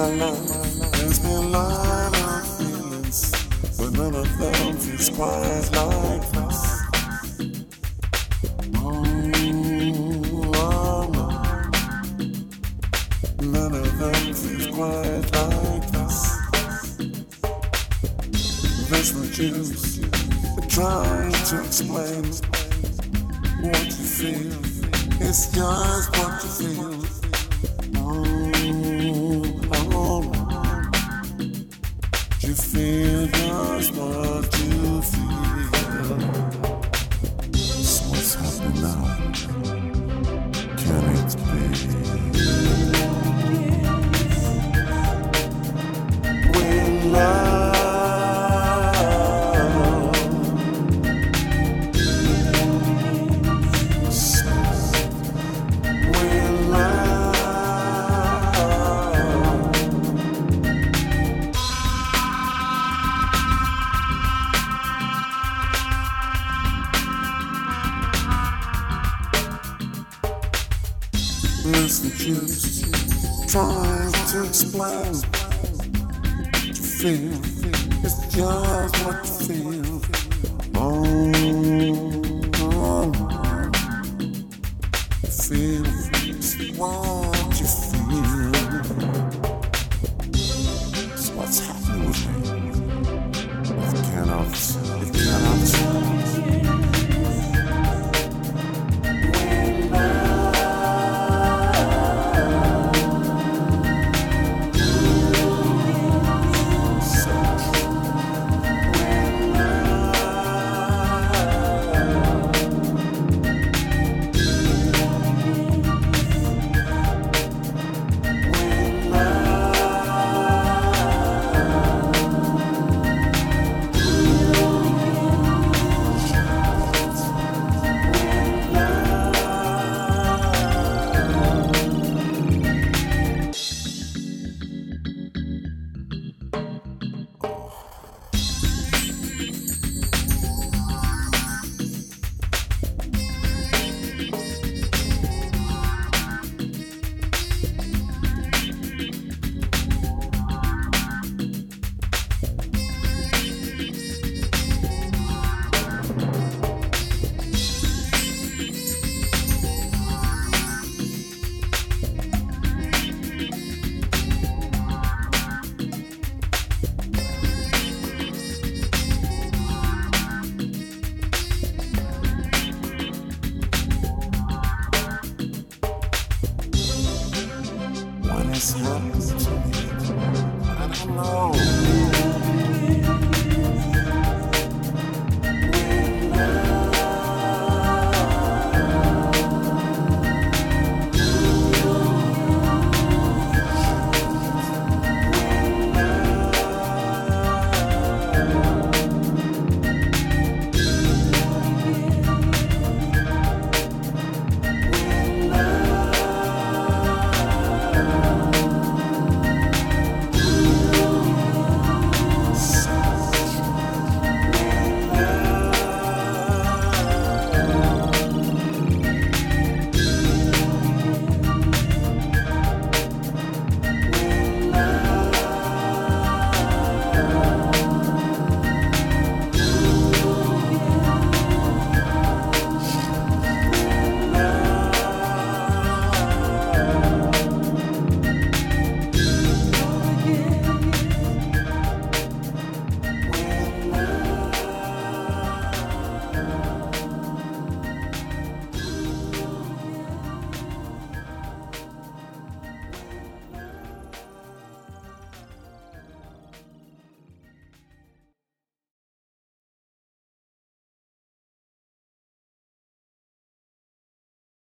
my life, there's been a lot of feelings, but none of them feels quite like this. Oh, no. None of them feels quite like this. There's no use trying to explain what you feel. It's just what you feel. You feel just what you feel. So what's happening now? Can it be? When love when love listen to you trying to explain what you feel. It's just what you feel. Oh, you feel it's what you feel. So what's happening with me? It cannot What has happened to me? I don't know.